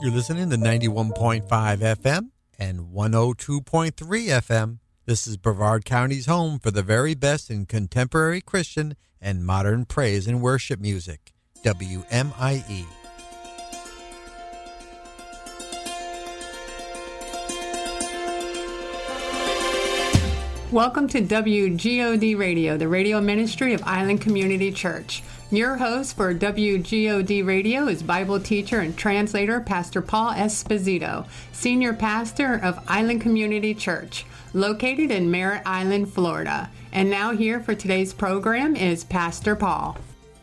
You're listening to 91.5 FM and 102.3 FM. This is Brevard County's home for the very best in contemporary Christian and modern praise and worship music. WMIE. Welcome to WGOD Radio, the radio ministry of Island Community Church. Your host for WGOD Radio is Bible teacher and translator Pastor Paul Esposito, senior pastor of Island Community Church, located in Merritt Island, Florida. And now here for today's program is Pastor Paul.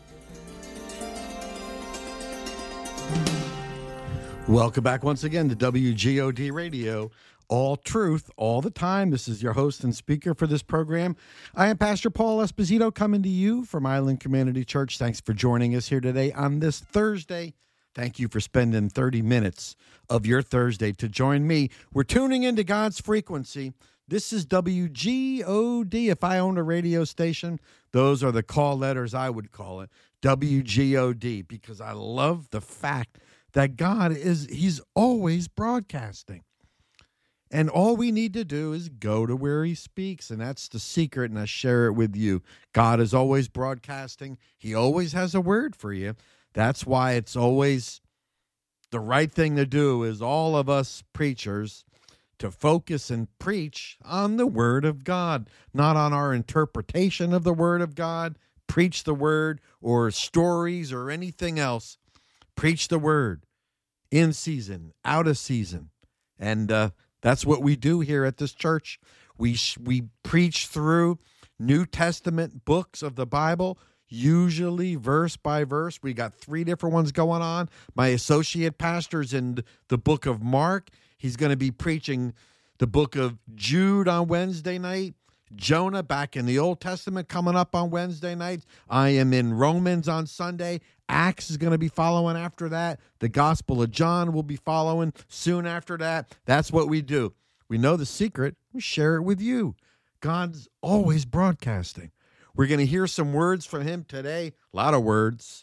Welcome back once again to WGOD Radio. All truth, all the time. This is your host and speaker for this program. I am Pastor Paul Esposito coming to you from Island Community Church. Thanks for joining us here today on this Thursday. Thank you for spending 30 minutes of your Thursday to join me. We're tuning into God's frequency. This is WGOD. If I owned a radio station, those are the call letters I would call it, WGOD, because I love the fact that He's always broadcasting. And all we need to do is go to where he speaks, and that's the secret, and I share it with you. God is always broadcasting. He always has a word for you. That's why it's always the right thing to do is all of us preachers to focus and preach on the Word of God, not on our interpretation of the Word of God. Preach the Word or stories or anything else. Preach the Word in season, out of season. And that's what we do here at this church. We preach through New Testament books of the Bible, usually verse by verse. We got 3 different ones going on. My associate pastor's in the book of Mark. He's going to be preaching the book of Jude on Wednesday night. Jonah back in the Old Testament coming up on Wednesday nights. I am in Romans on Sunday. Acts is going to be following after that. The Gospel of John will be following soon after that. That's what we do. We know the secret. We share it with you. God's always broadcasting. We're going to hear some words from him today. A lot of words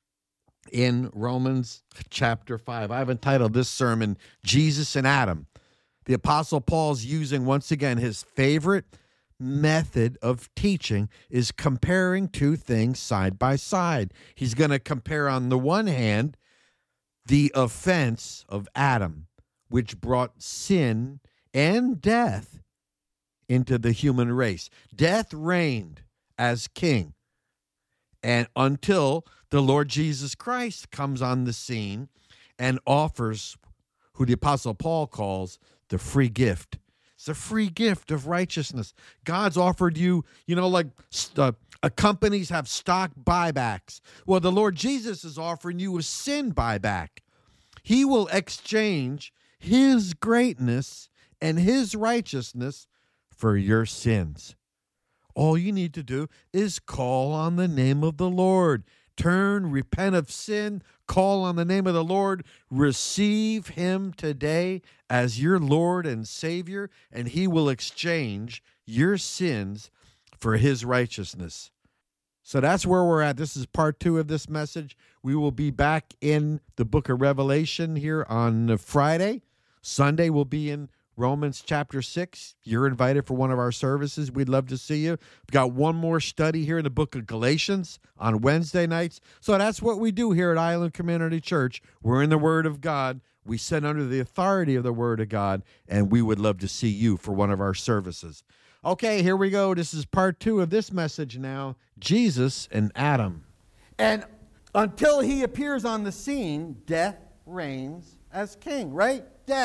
in Romans chapter 5. I've entitled this sermon, Jesus and Adam. The Apostle Paul's using, once again, his favorite method of teaching is comparing 2 things side by side. He's going to compare, on the one hand, the offense of Adam, which brought sin and death into the human race. Death reigned as king, and until the Lord Jesus Christ comes on the scene and offers who the Apostle Paul calls the free gift. It's a free gift of righteousness. God's offered you, like companies have stock buybacks. Well, the Lord Jesus is offering you a sin buyback. He will exchange his greatness and his righteousness for your sins. All you need to do is call on the name of the Lord. Turn, repent of sin, call on the name of the Lord, receive him today as your Lord and Savior, and he will exchange your sins for his righteousness. So that's where we're at. This is part 2 of this message. We will be back in the book of Revelation here on Friday. Sunday we'll be in Romans chapter 6. You're invited for one of our services. We'd love to see you. We've got one more study here in the book of Galatians on Wednesday nights. So that's what we do here at Island Community Church. We're in the Word of God. We sit under the authority of the Word of God, and we would love to see you for one of our services. Okay, here we go. This is part 2 of this message now, Jesus and Adam. And until he appears on the scene, death reigns as king, right?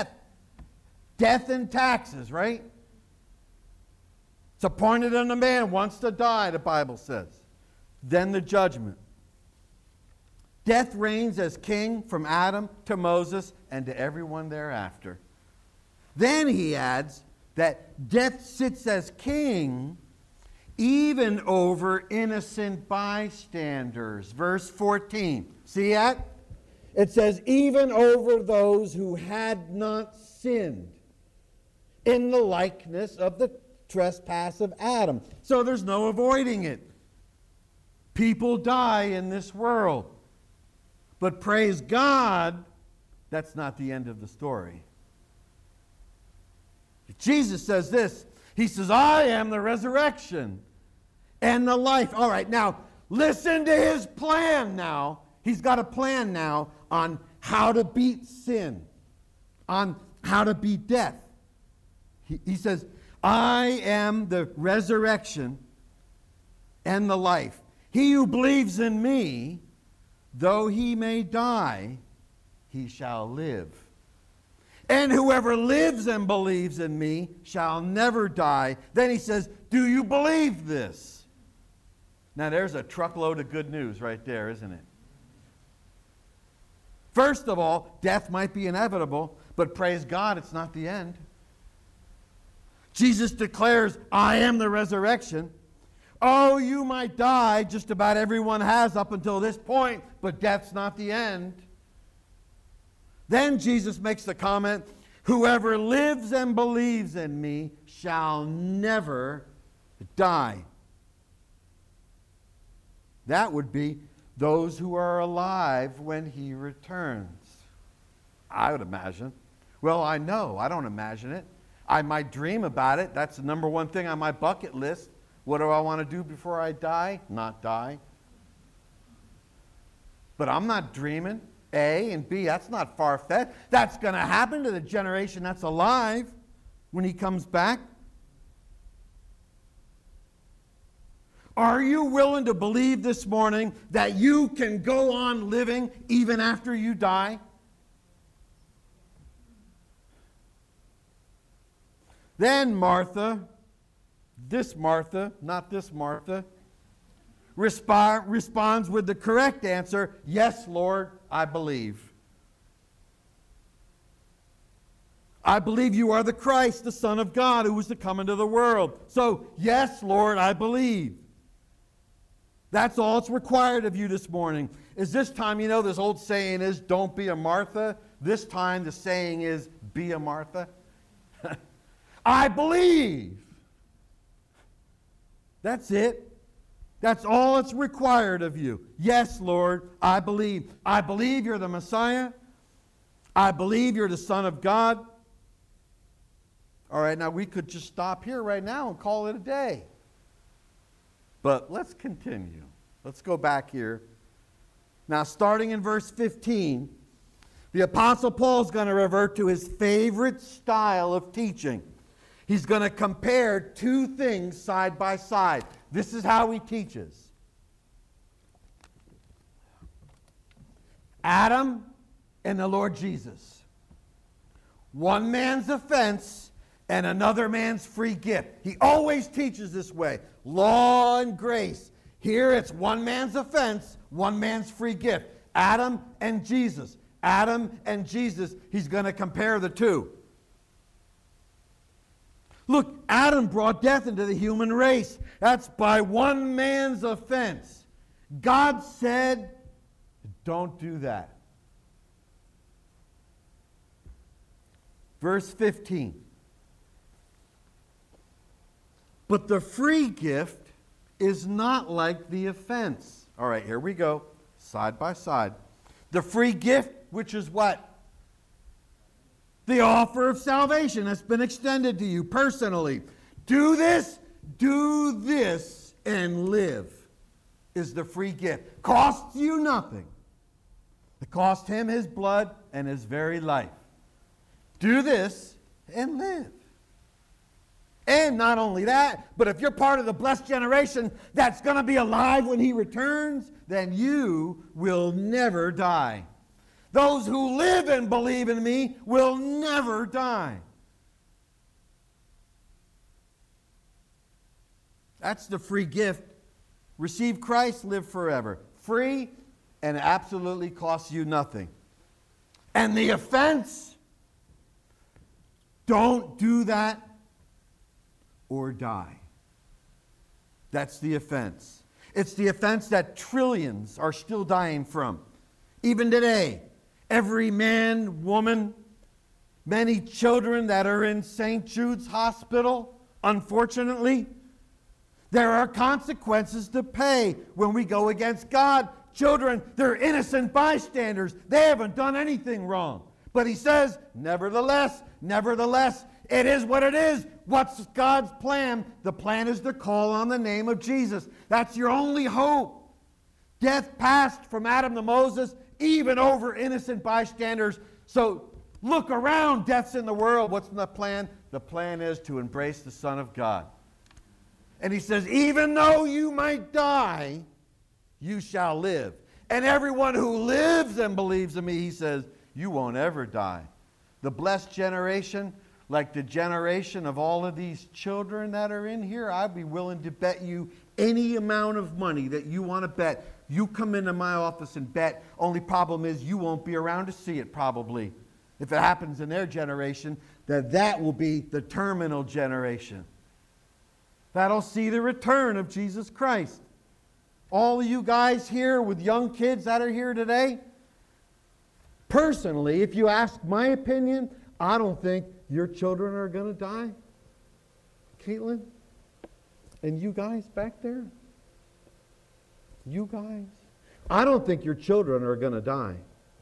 Death and taxes, right? It's appointed unto man once to die, the Bible says. Then the judgment. Death reigns as king from Adam to Moses and to everyone thereafter. Then he adds that death sits as king even over innocent bystanders. Verse 14. See that? It says, even over those who had not sinned, in the likeness of the trespass of Adam. So there's no avoiding it. People die in this world. But praise God, that's not the end of the story. Jesus says this. He says, I am the resurrection and the life. All right, now, listen to his plan now. He's got a plan now on how to beat sin, on how to beat death. He says, I am the resurrection and the life. He who believes in me, though he may die, he shall live. And whoever lives and believes in me shall never die. Then he says, do you believe this? Now there's a truckload of good news right there, isn't it? First of all, death might be inevitable, but praise God, it's not the end. Jesus declares, I am the resurrection. Oh, you might die, just about everyone has up until this point, but death's not the end. Then Jesus makes the comment, whoever lives and believes in me shall never die. That would be those who are alive when he returns. I would imagine. Well, I know. I don't imagine it. I might dream about it. That's the number one thing on my bucket list. What do I want to do before I die? Not die. But I'm not dreaming. A and B, that's not far-fetched. That's going to happen to the generation that's alive when he comes back. Are you willing to believe this morning that you can go on living even after you die? Then Martha, not this Martha, responds with the correct answer, yes, Lord, I believe. I believe you are the Christ, the Son of God, who was to come into the world. So, yes, Lord, I believe. That's all it's required of you this morning. Is this time, you know, this old saying is, don't be a Martha. This time the saying is, be a Martha. I believe. That's it. That's all it's required of you. Yes, Lord, I believe. I believe you're the Messiah. I believe you're the Son of God. All right, now we could just stop here right now and call it a day. But let's continue. Let's go back here. Now, starting in verse 15, the Apostle Paul is going to revert to his favorite style of teaching. He's going to compare two things side by side. This is how he teaches. Adam and the Lord Jesus. One man's offense and another man's free gift. He always teaches this way. Law and grace. Here it's one man's offense, one man's free gift. Adam and Jesus. Adam and Jesus. He's going to compare the two. Look, Adam brought death into the human race. That's by one man's offense. God said, don't do that. Verse 15. But the free gift is not like the offense. All right, here we go, side by side. The free gift, which is what? The offer of salvation has been extended to you personally. Do this, and live is the free gift. Costs you nothing. It cost him his blood and his very life. Do this and live. And not only that, but if you're part of the blessed generation that's going to be alive when he returns, then you will never die. Those who live and believe in me will never die. That's the free gift. Receive Christ, live forever. Free and absolutely costs you nothing. And the offense, don't do that or die. That's the offense. It's the offense that trillions are still dying from. Even today, every man, woman, many children that are in St. Jude's Hospital, unfortunately, there are consequences to pay when we go against God. Children, they're innocent bystanders. They haven't done anything wrong. But he says, nevertheless, it is what it is. What's God's plan? The plan is to call on the name of Jesus. That's your only hope. Death passed from Adam to Moses, even over innocent bystanders. So look around, death's in the world. What's the plan? The plan is to embrace the Son of God. And he says, even though you might die, you shall live. And everyone who lives and believes in me, he says, you won't ever die. The blessed generation, like the generation of all of these children that are in here, I'd be willing to bet you any amount of money that you want to bet. You come into my office and bet. Only problem is you won't be around to see it probably. If it happens in their generation, that will be the terminal generation. That'll see the return of Jesus Christ. All of you guys here with young kids that are here today, personally, if you ask my opinion, I don't think your children are going to die. Caitlin? And you guys back there? You guys? I don't think your children are going to die.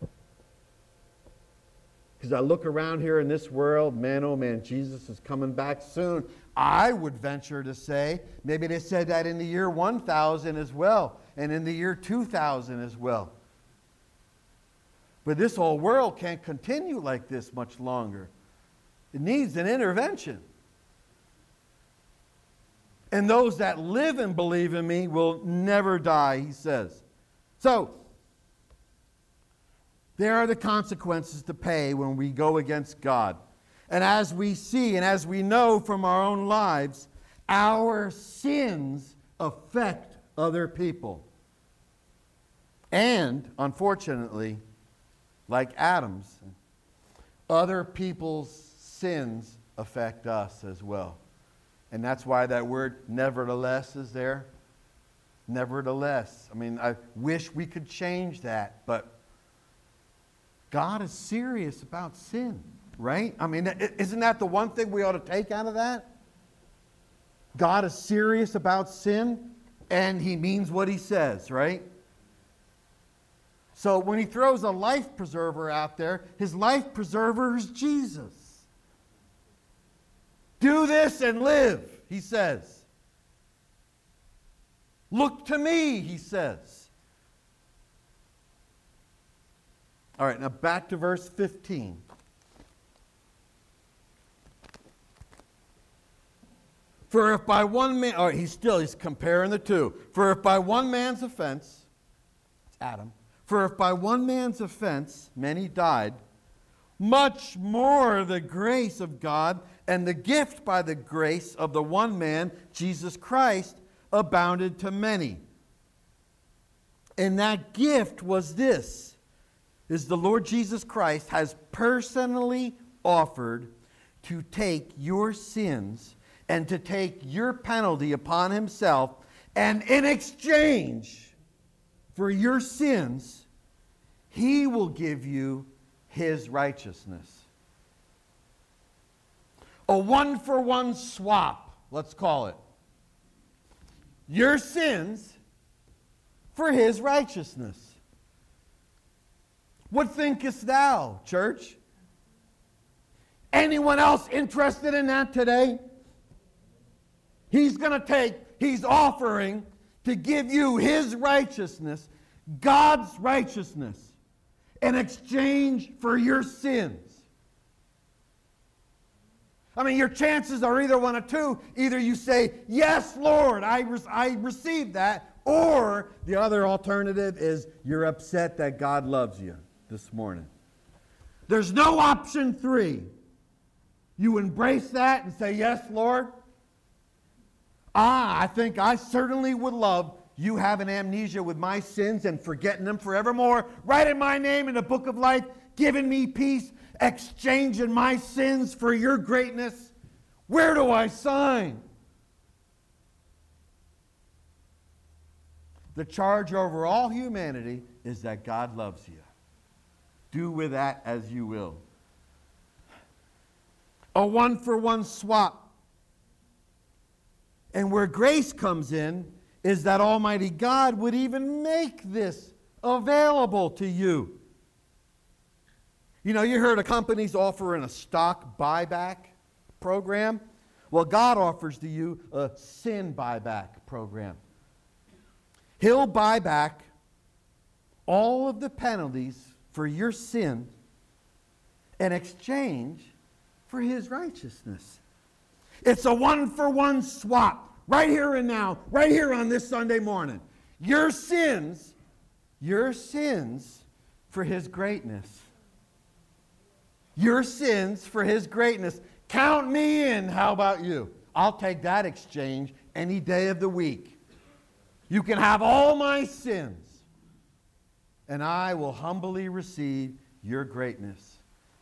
Because I look around here in this world, man, oh man, Jesus is coming back soon. I would venture to say, maybe they said that in the year 1000 as well, and in the year 2000 as well. But this whole world can't continue like this much longer. It needs an intervention. And those that live and believe in me will never die, he says. So, there are the consequences to pay when we go against God. And as we see and as we know from our own lives, our sins affect other people. And, unfortunately, like Adam's, other people's sins affect us as well. And that's why that word nevertheless is there. Nevertheless. I mean, I wish we could change that, but God is serious about sin, right? I mean, isn't that the one thing we ought to take out of that? God is serious about sin, and he means what he says, right? So when he throws a life preserver out there, his life preserver is Jesus. Do this and live, he says. Look to me, he says. All right, now back to verse 15. For if by one man, all right, he's comparing the two. For if by one man's offense, it's Adam. For if by one man's offense many died, much more the grace of God and the gift by the grace of the one man, Jesus Christ, abounded to many. And that gift was this, is the Lord Jesus Christ has personally offered to take your sins and to take your penalty upon himself, and in exchange for your sins, he will give you his righteousness. A one-for-one swap, let's call it. Your sins for his righteousness. What thinkest thou, church? Anyone else interested in that today? He's offering to give you his righteousness, God's righteousness, in exchange for your sins. I mean, your chances are either one of two. Either you say, yes, Lord, I received that, or the other alternative is you're upset that God loves you this morning. There's no option 3. You embrace that and say, yes, Lord. I think I certainly would love you having amnesia with my sins and forgetting them forevermore, writing my name in the book of life, giving me peace, exchanging my sins for your greatness. Where do I sign? The charge over all humanity is that God loves you. Do with that as you will. A one-for-one swap. And where grace comes in is that Almighty God would even make this available to you. You know, you heard of companies offering a stock buyback program. Well, God offers to you a sin buyback program. He'll buy back all of the penalties for your sin in exchange for His righteousness. It's a one-for-one swap, right here and now, right here on this Sunday morning. Your sins for His greatness. Your sins for His greatness. Count me in. How about you? I'll take that exchange any day of the week. You can have all my sins, and I will humbly receive your greatness.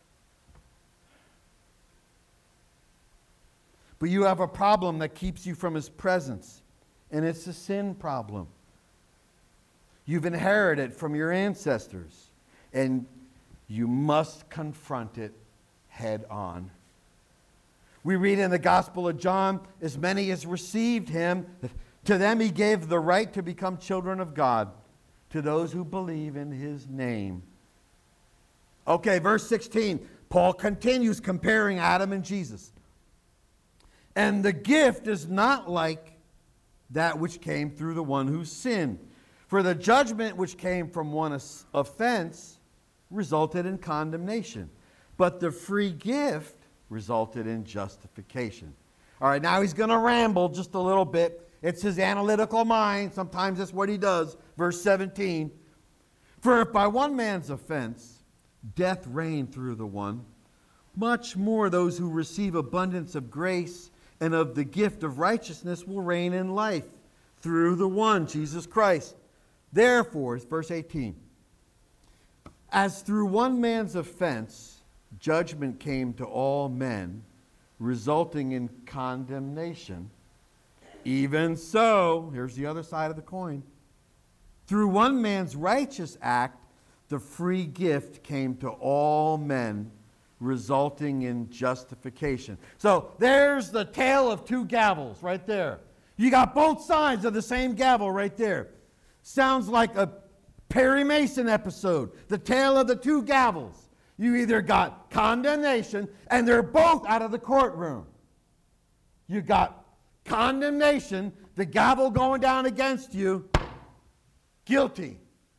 But you have a problem that keeps you from His presence, and it's a sin problem. You've inherited from your ancestors, and you must confront it head on. We read in the Gospel of John, as many as received Him, to them He gave the right to become children of God, to those who believe in His name. Okay, verse 16, Paul continues comparing Adam and Jesus. And the gift is not like that which came through the one who sinned. For the judgment which came from one offense resulted in condemnation, but the free gift resulted in justification. All right, now he's going to ramble just a little bit. It's his analytical mind. Sometimes that's what he does. Verse 17. For if by one man's offense death reigned through the one, much more those who receive abundance of grace and of the gift of righteousness will reign in life through the one, Jesus Christ. Therefore, verse 18, as through one man's offense judgment came to all men, resulting in condemnation, even so, here's the other side of the coin, through one man's righteous act, the free gift came to all men, resulting in justification. So there's the tale of two gavels right there. You got both sides of the same gavel right there. Sounds like a Perry Mason episode, the tale of the two gavels. You either got condemnation, and they're both out of the courtroom. You got condemnation, the gavel going down against you, guilty.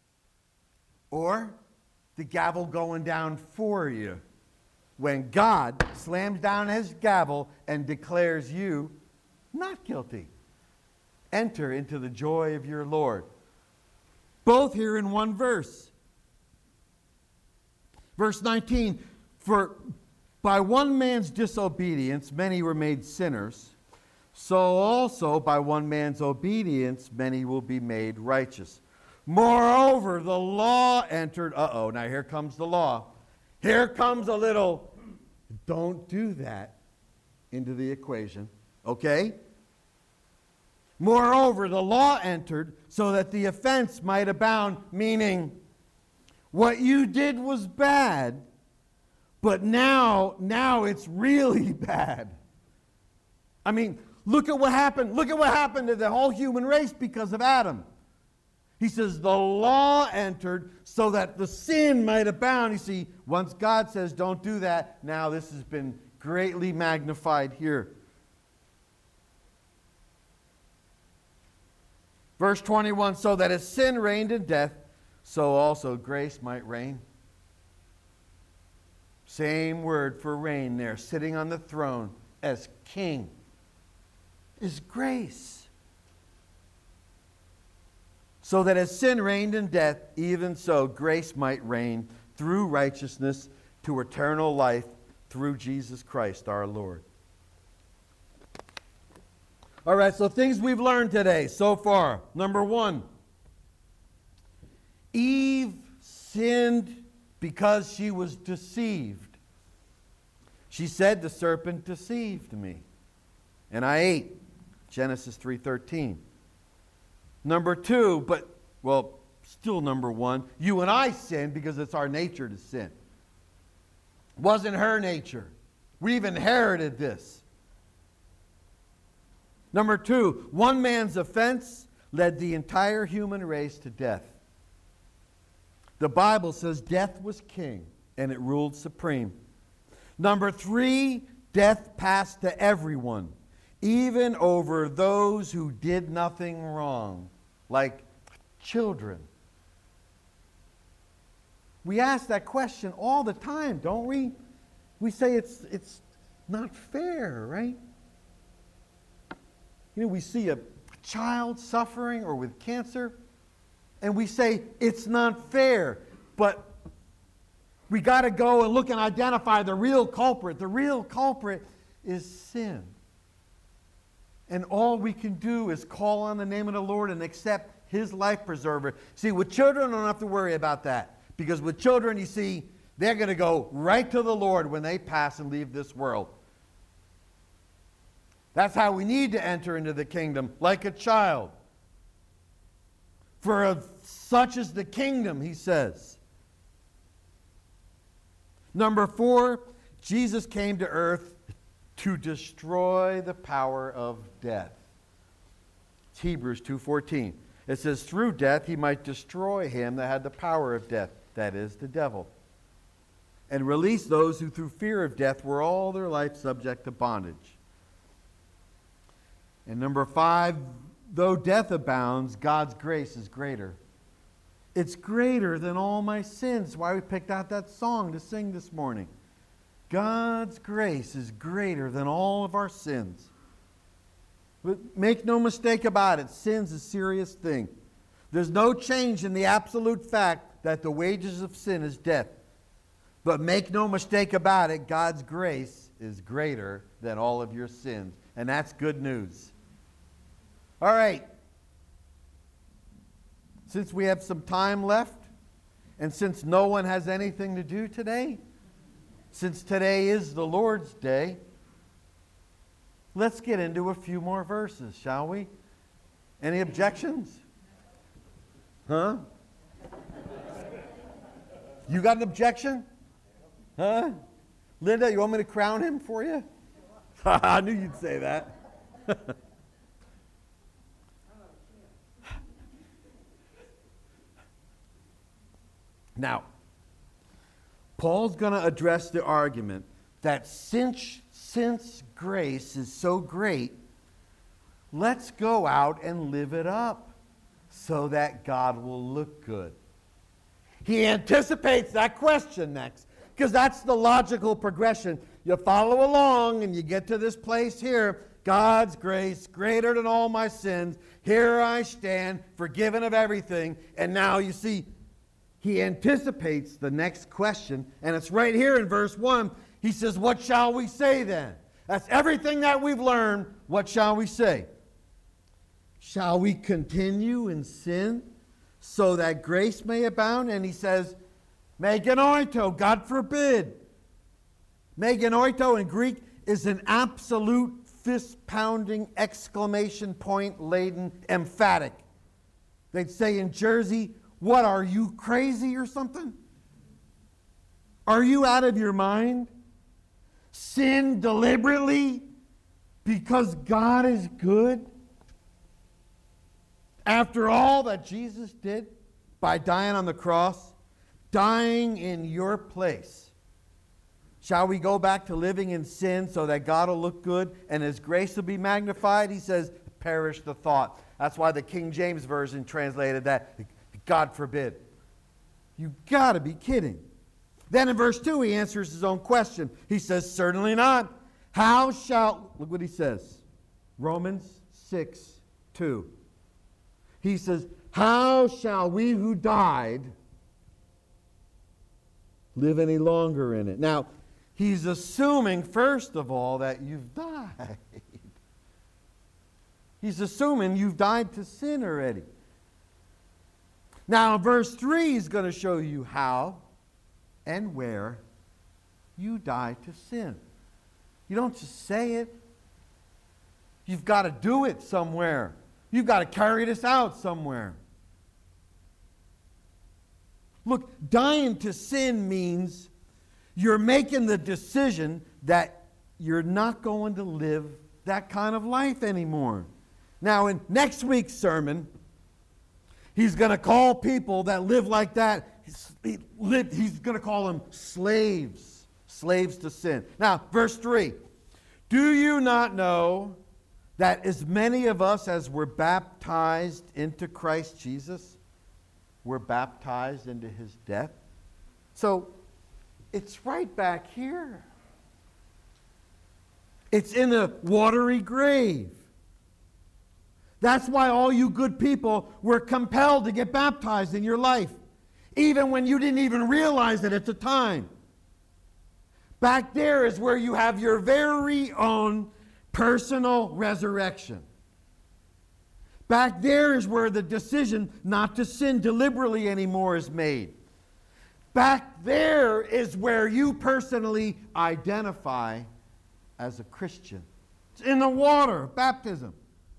Or the gavel going down for you when God slams down His gavel and declares you not guilty. Enter into the joy of your Lord. Both here in one verse. Verse 19, for by one man's disobedience many were made sinners, so also by one man's obedience many will be made righteous. Moreover, the law entered. Now here comes the law. Here comes a little, don't do that, into the equation. Okay? Moreover, the law entered so that the offense might abound, meaning what you did was bad, but now it's really bad. I mean, look at what happened. Look at what happened to the whole human race because of Adam. He says the law entered so that the sin might abound. You see, once God says don't do that, now this has been greatly magnified here. Verse 21, so that as sin reigned in death, so also grace might reign. Same word for reign there, sitting on the throne as king, is grace. So that as sin reigned in death, even so grace might reign through righteousness to eternal life through Jesus Christ our Lord. All right, so things we've learned today so far. Number one, Eve sinned because she was deceived. She said, the serpent deceived me, and I ate. Genesis 3:13. Number two, still number one, you and I sinned because it's our nature to sin. It wasn't her nature. We've inherited this. Number two, one man's offense led the entire human race to death. The Bible says death was king and it ruled supreme. Number 3, death passed to everyone, even over those who did nothing wrong, like children. We ask that question all the time, don't we? We say it's not fair, right? You know, we see a child suffering or with cancer, and we say it's not fair, but we got to go and look and identify the real culprit. The real culprit is sin. And all we can do is call on the name of the Lord and accept His life preserver. See, with children, I don't have to worry about that. Because with children, you see, they're going to go right to the Lord when they pass and leave this world. That's how we need to enter into the kingdom, like a child. For of such is the kingdom, he says. Number 4, Jesus came to earth to destroy the power of death. It's Hebrews 2:14. It says, through death he might destroy him that had the power of death, that is, the devil, and release those who through fear of death were all their life subject to bondage. And number 5, though death abounds, God's grace is greater. It's greater than all my sins. That's why we picked out that song to sing this morning. God's grace is greater than all of our sins. But make no mistake about it, sin's a serious thing. There's no change in the absolute fact that the wages of sin is death. But make no mistake about it, God's grace is greater than all of your sins. And that's good news. All right. Since we have some time left, and since no one has anything to do today, since today is the Lord's Day, let's get into a few more verses, shall we? Any objections? Huh? You got an objection? Huh? Linda, you want me to crown him for you? I knew you'd say that. Now, Paul's going to address the argument that since grace is so great, let's go out and live it up so that God will look good. He anticipates that question next, because that's the logical progression. You follow along and you get to this place here. God's grace, greater than all my sins. Here I stand, forgiven of everything. And now you see, he anticipates the next question, and it's right here in verse 1. He says, what shall we say then? That's everything that we've learned. What shall we say? Shall we continue in sin so that grace may abound? And he says, meganoito, God forbid. Meganoito in Greek is an absolute fist-pounding, exclamation point-laden, emphatic. They'd say in Jersey, what, are you crazy or something? Are you out of your mind? Sin deliberately because God is good? After all that Jesus did by dying on the cross, dying in your place, shall we go back to living in sin so that God will look good and His grace will be magnified? He says, perish the thought. That's why the King James Version translated that, God forbid. You got to be kidding. Then in verse 2, he answers his own question. He says, certainly not. How shall, look what he says. Romans 6:2. He says, how shall we who died live any longer in it? Now, he's assuming, first of all, that you've died. He's assuming you've died to sin already. Now, verse 3 is going to show you how and where you die to sin. You don't just say it. You've got to do it somewhere. You've got to carry this out somewhere. Look, dying to sin means you're making the decision that you're not going to live that kind of life anymore. Now, in next week's sermon, he's going to call people that live like that he's going to call them slaves to sin. Now, verse 3. Do you not know that as many of us as were baptized into Christ Jesus were baptized into his death? So, it's right back here. It's in a watery grave. That's why all you good people were compelled to get baptized in your life, even when you didn't even realize it at the time. Back there is where you have your very own personal resurrection. Back there is where the decision not to sin deliberately anymore is made. Back there is where you personally identify as a Christian. It's in the water, baptism.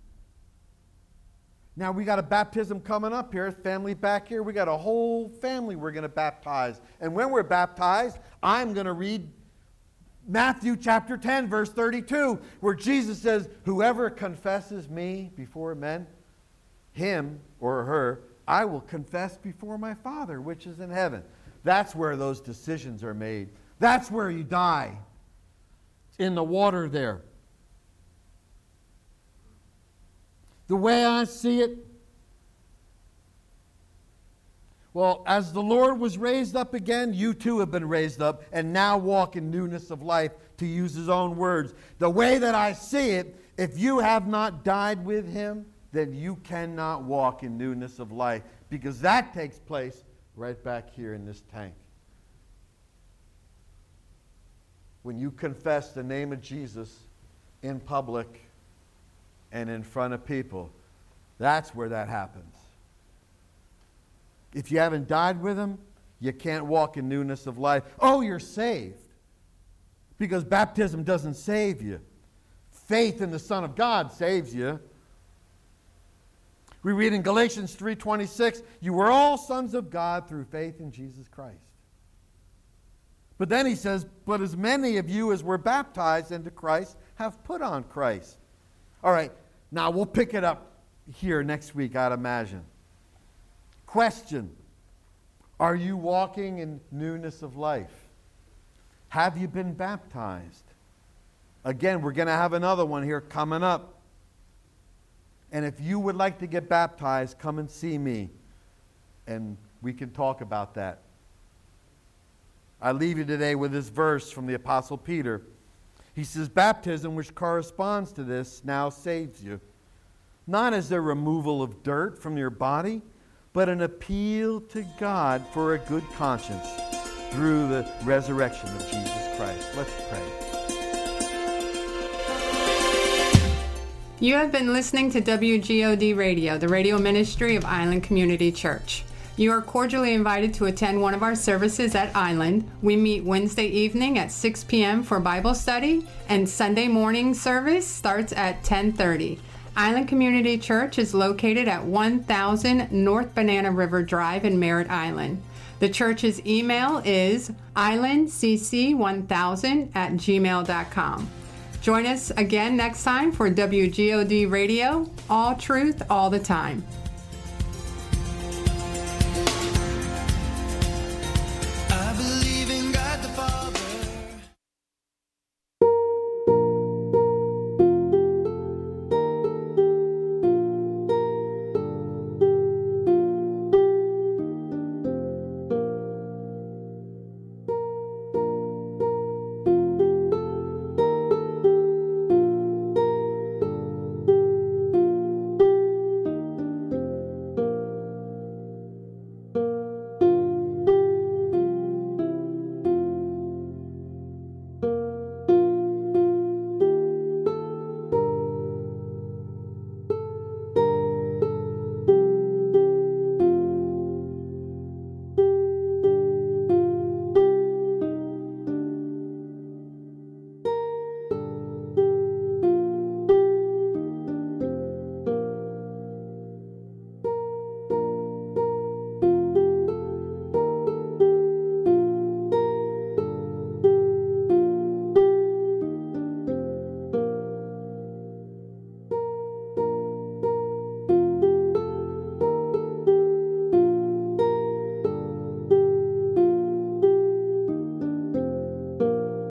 Now we got a baptism coming up here, family back here. We got a whole family we're going to baptize. And when we're baptized, I'm going to read Matthew chapter 10, verse 32, where Jesus says, whoever confesses me before men, him or her, I will confess before my Father, which is in heaven. That's where those decisions are made. That's where you die. It's in the water there. The way I see it, well, as the Lord was raised up again, you too have been raised up and now walk in newness of life, to use his own words. The way that I see it, if you have not died with him, then you cannot walk in newness of life, because that takes place right back here in this tank. When you confess the name of Jesus in public and in front of people, that's where that happens. If you haven't died with him, you can't walk in newness of life. Oh, you're saved. Because baptism doesn't save you. Faith in the Son of God saves you. We read in Galatians 3:26, you were all sons of God through faith in Jesus Christ. But then he says, but as many of you as were baptized into Christ have put on Christ. All right, now we'll pick it up here next week, I'd imagine. Question, are you walking in newness of life? Have you been baptized? Again, we're going to have another one here coming up. And if you would like to get baptized, come and see me, and we can talk about that. I leave you today with this verse from the Apostle Peter. He says, baptism, which corresponds to this, now saves you, not as a removal of dirt from your body, but an appeal to God for a good conscience through the resurrection of Jesus Christ. Let's pray. You have been listening to WGOD Radio, the radio ministry of Island Community Church. You are cordially invited to attend one of our services at Island. We meet Wednesday evening at 6 p.m. for Bible study, and Sunday morning service starts at 10:30. Island Community Church is located at 1000 North Banana River Drive in Merritt Island. The church's email is islandcc1000@gmail.com. Join us again next time for WGOD Radio, all truth, all the time.